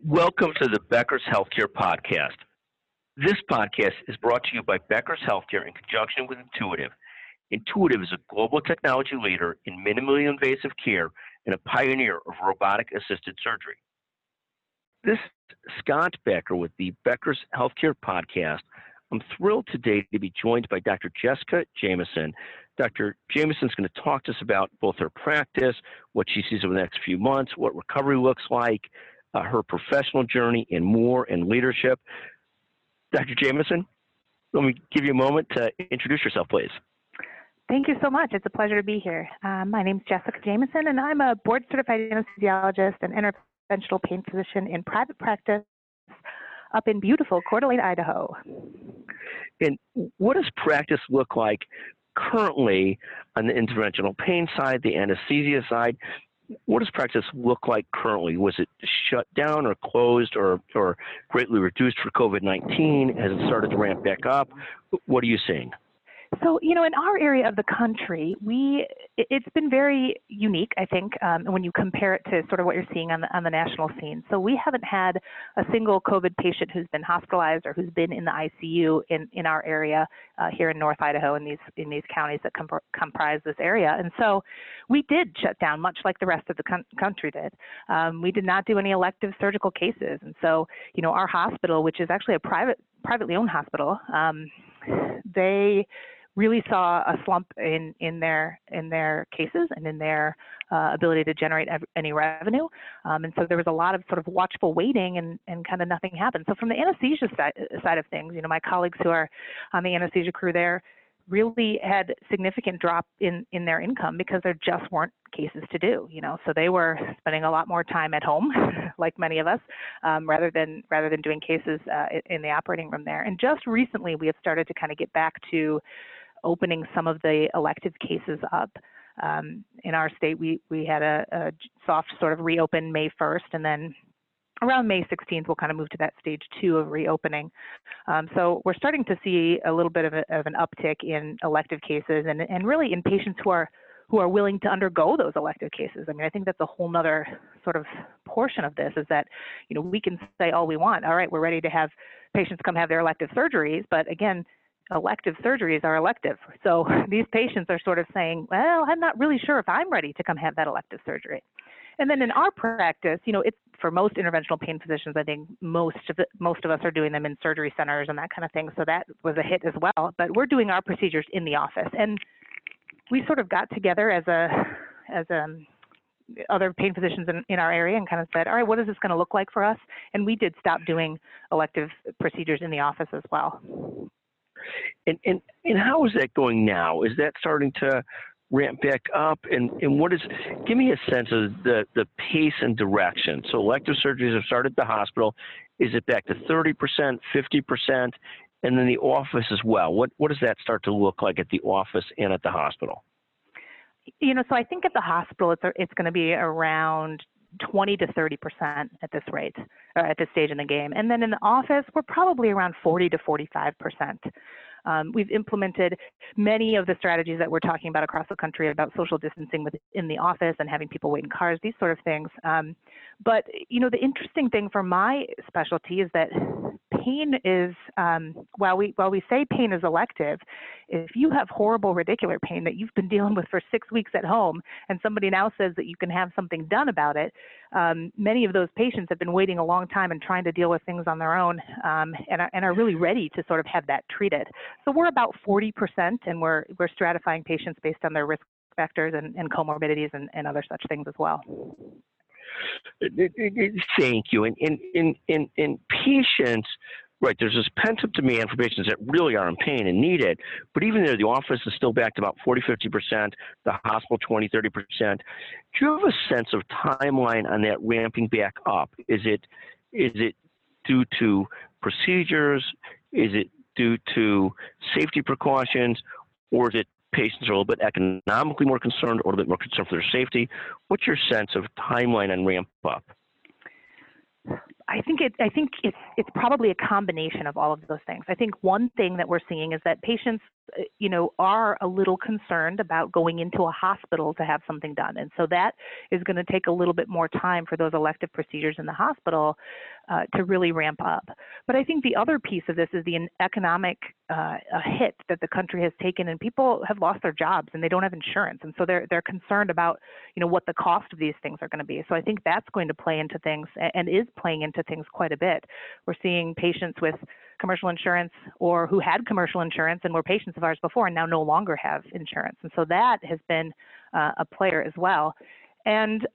Welcome to the Becker's Healthcare Podcast. This podcast is brought to you by Becker's Healthcare in conjunction with Intuitive. Intuitive is a global technology leader in minimally invasive care and a pioneer of robotic-assisted surgery. This is Scott Becker with the Becker's Healthcare Podcast. I'm thrilled today to be joined by Dr. Jessica Jamieson. Dr. Jamieson is going to talk to us about both her practice, what she sees over the next few months, what recovery looks like, her professional journey, and more, and leadership. Dr. Jamieson, let me give you a moment to introduce yourself, please. Thank you so much. It's a pleasure to be here. My name is Jessica Jamieson, and I'm a board-certified anesthesiologist and interventional pain physician in private practice up in beautiful Coeur d'Alene, Idaho. And what does practice look like currently on the interventional pain side, the anesthesia side? What does practice look like currently? Was it shut down or closed or greatly reduced for COVID-19? Has it started to ramp back up? What are you seeing? So, in our area of the country, it's been very unique, I think, when you compare it to sort of what you're seeing on the national scene. So we haven't had a single COVID patient who's been hospitalized or who's been in the ICU in our area here in North Idaho in these counties that comprise this area. And so we did shut down, much like the rest of the country did. We did not do any elective surgical cases. And so, our hospital, which is actually a privately owned hospital, they really saw a slump in their cases and in their ability to generate any revenue. And so there was a lot of sort of watchful waiting and kind of nothing happened. So from the anesthesia side of things, my colleagues who are on the anesthesia crew there really had significant drop in their income because there just weren't cases to do, so they were spending a lot more time at home, like many of us, rather than doing cases in the operating room there. And just recently, we have started to kind of get back to opening some of the elective cases up. In our state, we had a soft sort of reopen May 1st, and then around May 16th, we'll kind of move to that stage 2 of reopening. So we're starting to see a little bit of an uptick in elective cases and really in patients who are willing to undergo those elective cases. I mean, I think that's a whole nother sort of portion of this is that, we can say all we want. All right, we're ready to have patients come have their elective surgeries, but again, elective surgeries are elective. So these patients are sort of saying, well, I'm not really sure if I'm ready to come have that elective surgery. And then in our practice, it's for most interventional pain physicians, I think most of us are doing them in surgery centers and that kind of thing. So that was a hit as well. But we're doing our procedures in the office, and we sort of got together as other pain physicians in our area and kind of said, all right, what is this going to look like for us? And we did stop doing elective procedures in the office as well. And how is that going now? Is that starting to ramp back up? And give me a sense of the pace and direction. So elective surgeries have started at the hospital. Is it back to 30%, 50%? And then the office as well. What does that start to look like at the office and at the hospital? So I think at the hospital, it's going to be around 20 to 30% at this rate, or at this stage in the game. And then in the office, we're probably around 40 to 45%. We've implemented many of the strategies that we're talking about across the country about social distancing within the office and having people wait in cars, these sort of things. But, the interesting thing for my specialty is that pain is, while we say pain is elective, if you have horrible radicular pain that you've been dealing with for 6 weeks at home and somebody now says that you can have something done about it, many of those patients have been waiting a long time and trying to deal with things on their own and are really ready to sort of have that treated. So we're about 40%, and we're stratifying patients based on their risk factors and comorbidities and other such things as well. Thank you. In patients, right, there's this pent-up demand for patients that really are in pain and need it, but even there, the office is still back to about 40, 50%, the hospital 20, 30%. Do you have a sense of timeline on that ramping back up? Is it due to procedures? Is it due to safety precautions? Or is it patients are a little bit economically more concerned or a little bit more concerned for their safety? What's your sense of timeline and ramp up? I think it's probably a combination of all of those things. I think one thing that we're seeing is that patients are a little concerned about going into a hospital to have something done. And so that is going to take a little bit more time for those elective procedures in the hospital to really ramp up. But I think the other piece of this is the economic hit that the country has taken, and people have lost their jobs and they don't have insurance. And so they're concerned about, what the cost of these things are going to be. So I think that's going to play into things and is playing into things quite a bit. We're seeing patients with commercial insurance or who had commercial insurance and were patients of ours before and now no longer have insurance. And so that has been a player as well. And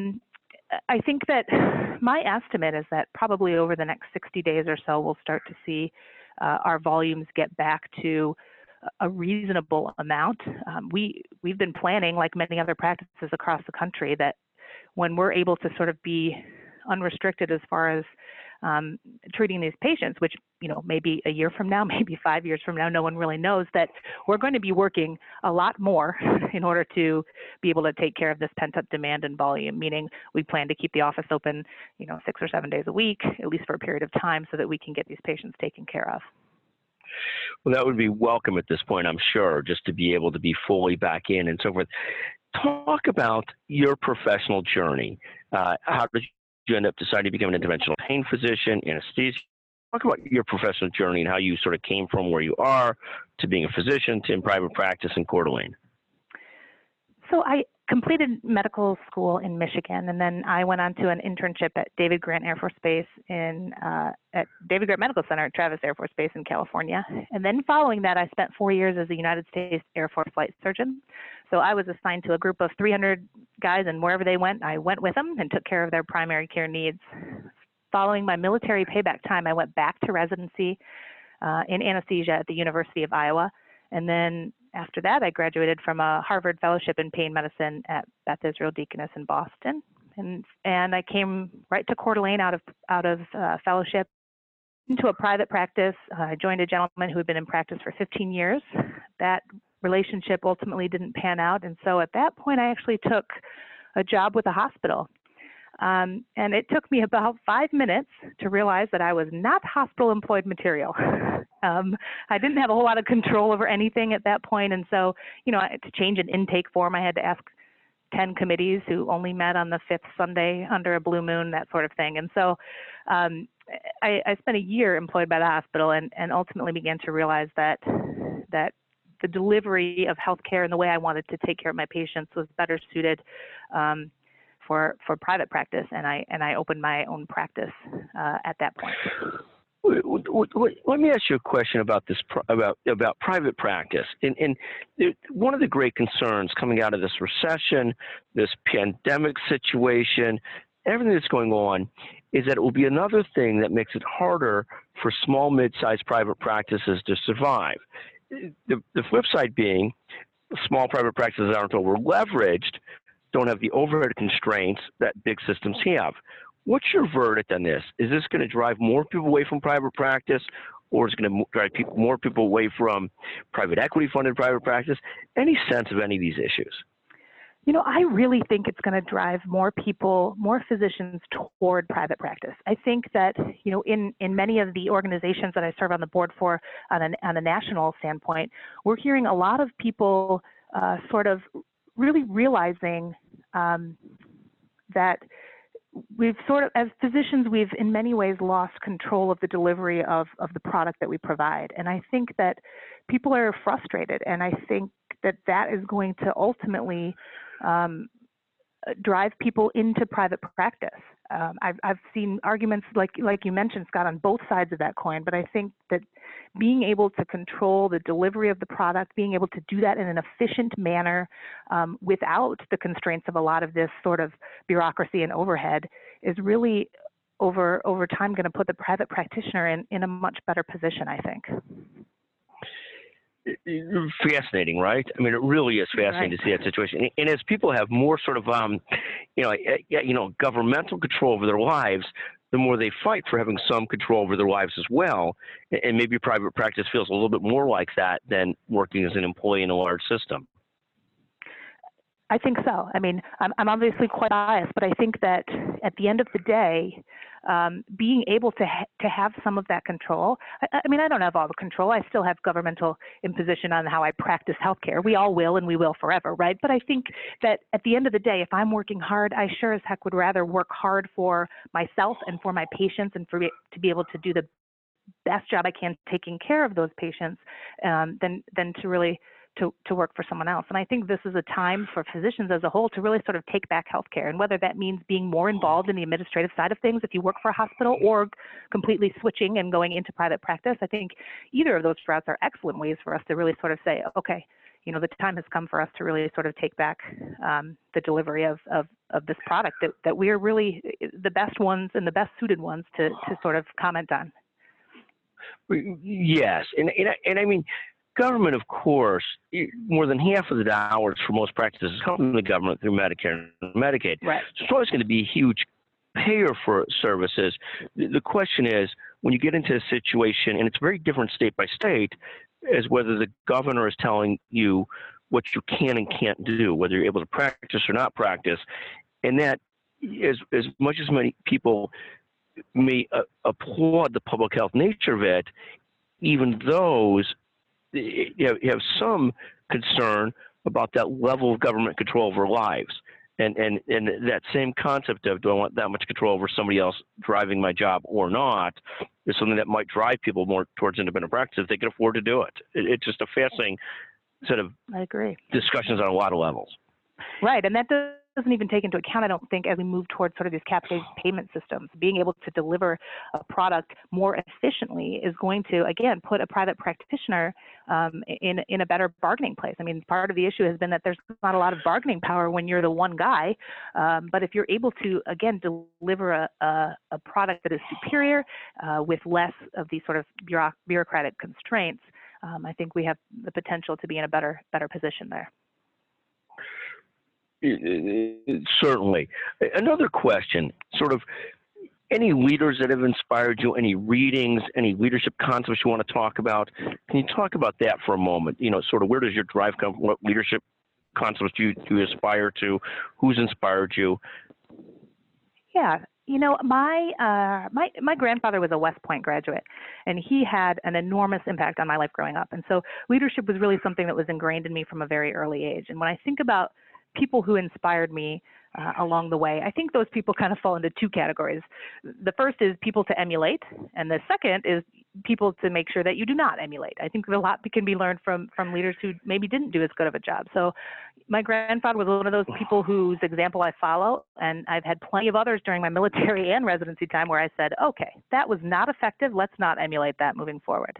I think that my estimate is that probably over the next 60 days or so, we'll start to see our volumes get back to a reasonable amount. We've been planning, like many other practices across the country, that when we're able to sort of be unrestricted as far as treating these patients, which maybe a year from now, maybe 5 years from now, no one really knows, that we're going to be working a lot more in order to be able to take care of this pent-up demand and volume, meaning we plan to keep the office open 6 or 7 days a week, at least for a period of time, so that we can get these patients taken care of. Well, that would be welcome at this point, I'm sure, just to be able to be fully back in and so forth. Talk about your professional journey. How did you end up deciding to become an interventional pain physician, anesthesia? Talk about your professional journey and how you sort of came from where you are to being a physician to in private practice in Coeur d'Alene. So I completed medical school in Michigan, and then I went on to an internship at David Grant Air Force Base at David Grant Medical Center at Travis Air Force Base in California. And then following that, I spent 4 years as a United States Air Force flight surgeon. So I was assigned to a group of 300 guys, and wherever they went, I went with them and took care of their primary care needs. Following my military payback time, I went back to residency in anesthesia at the University of Iowa. And then after that, I graduated from a Harvard Fellowship in Pain Medicine at Beth Israel Deaconess in Boston. And I came right to Coeur d'Alene out of fellowship into a private practice. I joined a gentleman who had been in practice for 15 years. That relationship ultimately didn't pan out. And so at that point, I actually took a job with a hospital. And it took me about 5 minutes to realize that I was not hospital employed material. I didn't have a whole lot of control over anything at that point. And so, to change an intake form, I had to ask 10 committees who only met on the 5th Sunday under a blue moon, that sort of thing. And so I spent a year employed by the hospital and ultimately began to realize that the delivery of healthcare and the way I wanted to take care of my patients was better suited for private practice, and I opened my own practice at that point. Let me ask you a question about this about private practice. And one of the great concerns coming out of this recession, this pandemic situation, everything that's going on, is that it will be another thing that makes it harder for small, mid-sized private practices to survive. The flip side being, small private practices aren't over-leveraged, don't have the overhead constraints that big systems have. What's your verdict on this? Is this going to drive more people away from private practice, or is it going to drive more people away from private equity-funded private practice? Any sense of any of these issues? I really think it's going to drive more people, more physicians toward private practice. I think that, in many of the organizations that I serve on the board for on a national standpoint, we're hearing a lot of people sort of really realizing that we've sort of, as physicians, we've in many ways lost control of the delivery of the product that we provide. And I think that people are frustrated, and I think that is going to ultimately drive people into private practice. I've seen arguments like you mentioned, Scott, on both sides of that coin, but I think that being able to control the delivery of the product, being able to do that in an efficient manner without the constraints of a lot of this sort of bureaucracy and overhead is really over time going to put the private practitioner in a much better position, I think. Fascinating, right? I mean, it really is fascinating to see that situation. And as people have more sort of, governmental control over their lives, the more they fight for having some control over their lives as well. And maybe private practice feels a little bit more like that than working as an employee in a large system. I think so. I mean, I'm obviously quite biased, but I think that at the end of the day, being able to have some of that control. I mean, I don't have all the control. I still have governmental imposition on how I practice healthcare. We all will, and we will forever, right? But I think that at the end of the day, if I'm working hard, I sure as heck would rather work hard for myself and for my patients, and for to be able to do the best job I can taking care of those patients, than to really to work for someone else. And I think this is a time for physicians as a whole to really sort of take back healthcare, and whether that means being more involved in the administrative side of things if you work for a hospital, or completely switching and going into private practice. I think either of those routes are excellent ways for us to really sort of say, okay, you know, the time has come for us to really sort of take back the delivery of this product that we are really the best ones and the best suited ones to sort of comment on. Yes, and I mean, government, of course, more than half of the dollars for most practices come from the government through Medicare and Medicaid. Right. So it's always going to be a huge payer for services. The question is, when you get into a situation, and it's very different state by state, is whether the governor is telling you what you can and can't do, whether you're able to practice or not practice. And that, as much as many people may applaud the public health nature of it, even those you have some concern about that level of government control over lives. And that same concept of, do I want that much control over somebody else driving my job or not, is something that might drive people more towards independent practice if they can afford to do it. It's just a fascinating set of I agree. discussions on a lot of levels. Right, and that doesn't even take into account, I don't think, as we move towards sort of these capitated payment systems, being able to deliver a product more efficiently is going to, again, put a private practitioner in a better bargaining place. I mean, part of the issue has been that there's not a lot of bargaining power when you're the one guy, but if you're able to, again, deliver a product that is superior with less of these sort of bureaucratic constraints, I think we have the potential to be in a better position there. Certainly. Another question, sort of, any leaders that have inspired you, any readings, any leadership concepts you want to talk about? Can you talk about that for a moment? You know, sort of, where does your drive come from? What leadership concepts do you aspire to? Who's inspired you? Yeah. You know, my grandfather was a West Point graduate, and he had an enormous impact on my life growing up. And so leadership was really something that was ingrained in me from a very early age. And when I think about people who inspired me along the way, I think those people kind of fall into two categories. The first is people to emulate, and the second is people to make sure that you do not emulate. I think a lot can be learned from leaders who maybe didn't do as good of a job. So my grandfather was one of those people whose example I follow, and I've had plenty of others during my military and residency time where I said, okay, that was not effective. Let's not emulate that moving forward.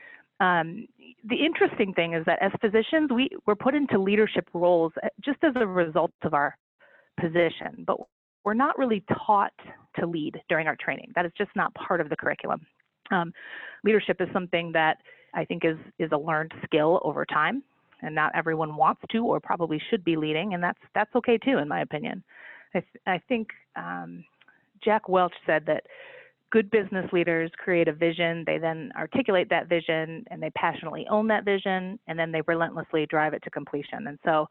The interesting thing is that as physicians, we're put into leadership roles just as a result of our position, but we're not really taught to lead during our training. That is just not part of the curriculum. Leadership is something that I think is a learned skill over time, and not everyone wants to or probably should be leading, and that's okay too, in my opinion. I think Jack Welch said that good business leaders create a vision, they then articulate that vision, and they passionately own that vision, and then they relentlessly drive it to completion. And so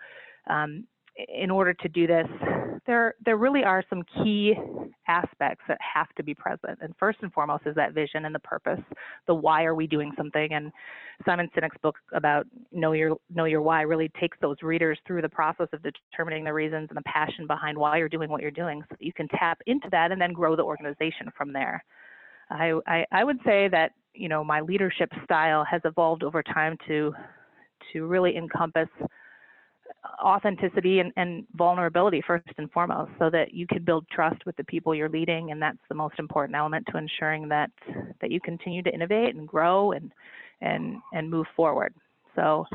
in order to do this, there really are some key aspects that have to be present. And first and foremost is that vision and the purpose, the why are we doing something. And Simon Sinek's book about Know Your Why really takes those readers through the process of determining the reasons and the passion behind why you're doing what you're doing, so that you can tap into that and then grow the organization from there. I would say that, you know, my leadership style has evolved over time to really encompass authenticity and vulnerability first and foremost, so that you can build trust with the people you're leading, and that's the most important element to ensuring that you continue to innovate and grow and move forward. So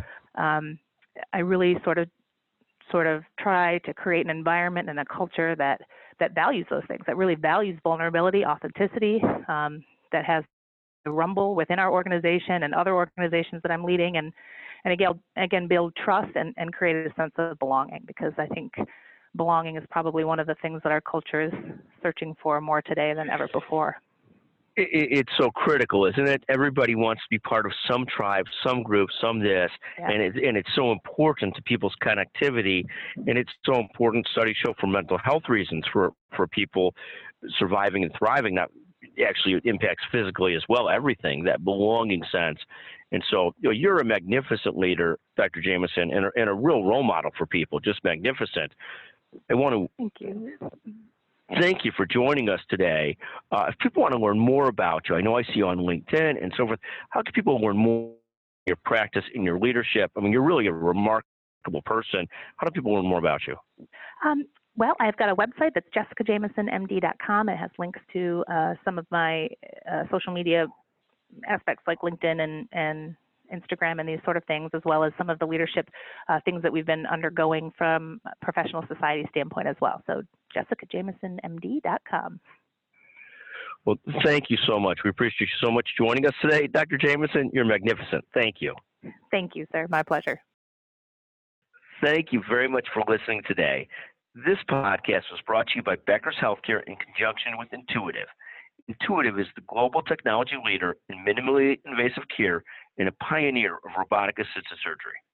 I really sort of try to create an environment and a culture that values those things, that really values vulnerability, authenticity, that has the rumble within our organization and other organizations that I'm leading, and again build trust and create a sense of belonging, because I think belonging is probably one of the things that our culture is searching for more today than ever before. It's so critical, isn't it? Everybody wants to be part of some tribe, some group, some this, Yeah. and it's so important to people's connectivity, and it's so important. Studies show for mental health reasons for people surviving and thriving. Not actually it impacts physically as well. Everything, that belonging sense, and so you're a magnificent leader, Dr. Jamieson, and a real role model for people. Just magnificent. I want to Thank you. thank you for joining us today. If people want to learn more about you, I know I see you on LinkedIn and so forth. How can people learn more about your practice and your leadership? I mean, you're really a remarkable person. How do people learn more about you? Well, I've got a website that's jessicajamisonmd.com. It has links to some of my social media aspects like LinkedIn and Instagram and these sort of things, as well as some of the leadership things that we've been undergoing from a professional society standpoint as well. So jessicajamisonmd.com. Well, thank you so much. We appreciate you so much joining us today. Dr. Jamieson, you're magnificent. Thank you. Thank you, sir. My pleasure. Thank you very much for listening today. This podcast was brought to you by Becker's Healthcare in conjunction with Intuitive. Intuitive is the global technology leader in minimally invasive care and a pioneer of robotic-assisted surgery.